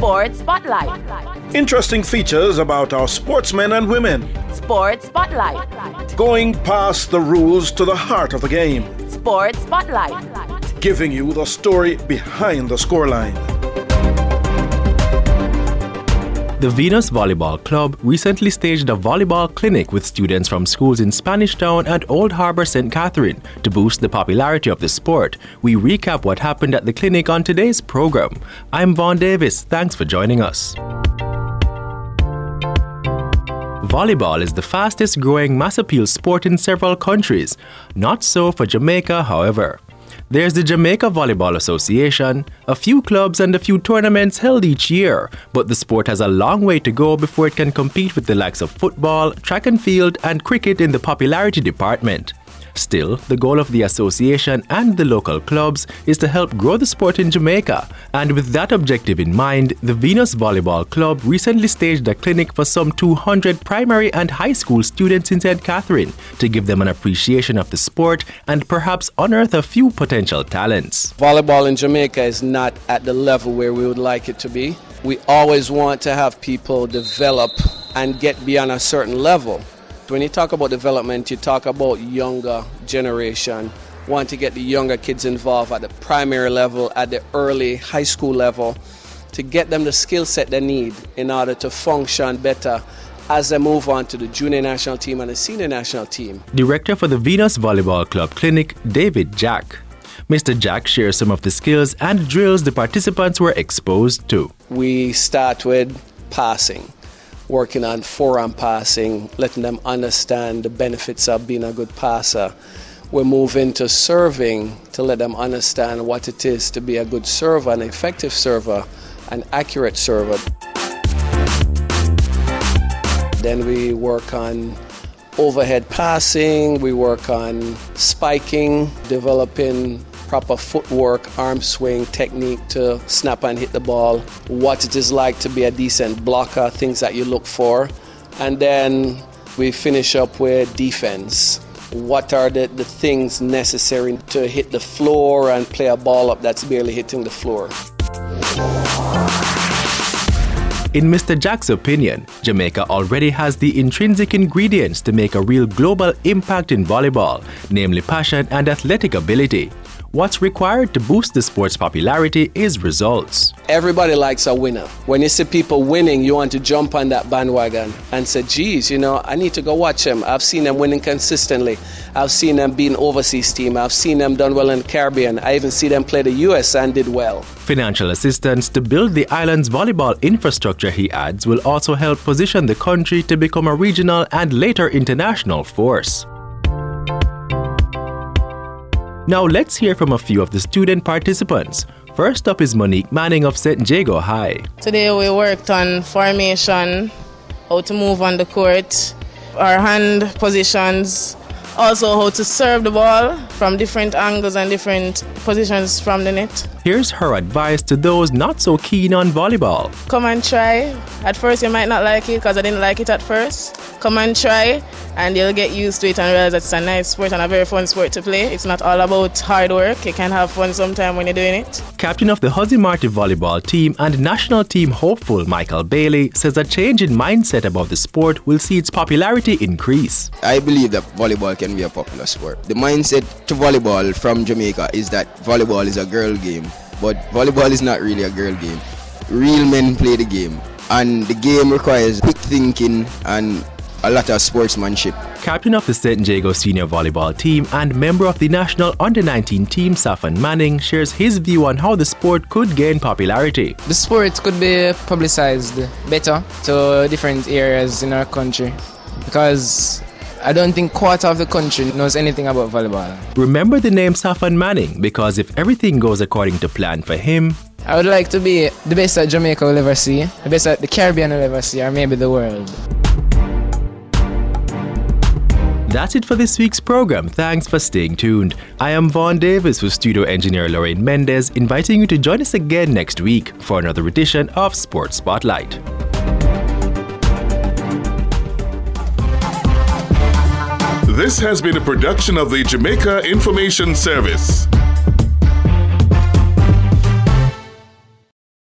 Sports Spotlight. Interesting features about our sportsmen and women. Sports Spotlight. Going past the rules to the heart of the game. Sports Spotlight. Giving you the story behind the scoreline. The Venus Volleyball Club recently staged a volleyball clinic with students from schools in Spanish Town and Old Harbour St. Catherine to boost the popularity of the sport. We recap what happened at the clinic on today's program. I'm Vaughn Davis. Thanks for joining us. Volleyball is the fastest growing mass appeal sport in several countries. Not so for Jamaica, however. There's the Jamaica Volleyball Association, a few clubs and a few tournaments held each year, but the sport has a long way to go before it can compete with the likes of football, track and field, and cricket in the popularity department. Still, the goal of the association and the local clubs is to help grow the sport in Jamaica. And with that objective in mind, the Venus Volleyball Club recently staged a clinic for some 200 primary and high school students in St. Catherine to give them an appreciation of the sport and perhaps unearth a few potential talents. Volleyball in Jamaica is not at the level where we would like it to be. We always want to have people develop and get beyond a certain level. When you talk about development, you talk about younger generation. Want to get the younger kids involved at the primary level, at the early high school level, to get them the skill set they need in order to function better as they move on to the junior national team and the senior national team. Director for the Venus Volleyball Club Clinic, David Jack. Mr. Jack shares some of the skills and drills the participants were exposed to. We start with passing. Working on forearm passing, letting them understand the benefits of being a good passer. We move into serving to let them understand what it is to be a good server, an effective server, an accurate server. Then we work on overhead passing, we work on spiking, developing proper footwork, arm swing technique to snap and hit the ball, what it is like to be a decent blocker, things that you look for. And then we finish up with defense. What are the things necessary to hit the floor and play a ball up that's barely hitting the floor? In Mr. Jack's opinion, Jamaica already has the intrinsic ingredients to make a real global impact in volleyball, namely passion and athletic ability. What's required to boost the sport's popularity is results. Everybody likes a winner. When you see people winning, you want to jump on that bandwagon and say, geez, I need to go watch them. I've seen them winning consistently. I've seen them being overseas team. I've seen them done well in the Caribbean. I even see them play the US and did well. Financial assistance to build the island's volleyball infrastructure, he adds, will also help position the country to become a regional and later international force. Now let's hear from a few of the student participants. First up is Monique Manning of St. Jago High. Today we worked on formation, how to move on the court, our hand positions, also how to serve the ball from different angles and different positions from the net. Here's her advice to those not so keen on volleyball. Come and try. At first you might not like it because I didn't like it at first. Come and try and you'll get used to it and realize that it's a nice sport and a very fun sport to play. It's not all about hard work. You can have fun sometime when you're doing it. Captain of the Hussey Marty volleyball team and national team hopeful Michael Bailey says a change in mindset about the sport will see its popularity increase. I believe that volleyball can be a popular sport. The mindset to volleyball from Jamaica is that volleyball is a girl game, but volleyball is not really a girl game. Real men play the game, and the game requires quick thinking and a lot of sportsmanship. Captain of the St. Jago senior volleyball team and member of the national under-19 team, Safan Manning, shares his view on how the sport could gain popularity. The sport could be publicized better to different areas in our country because I don't think quarter of the country knows anything about volleyball. Remember the name Safan Manning because if everything goes according to plan for him, I would like to be the best that Jamaica will ever see, the best that the Caribbean will ever see, or maybe the world. That's it for this week's program. Thanks for staying tuned. I am Vaughn Davis with studio engineer Lorraine Mendez, inviting you to join us again next week for another edition of Sports Spotlight. This has been a production of the Jamaica Information Service.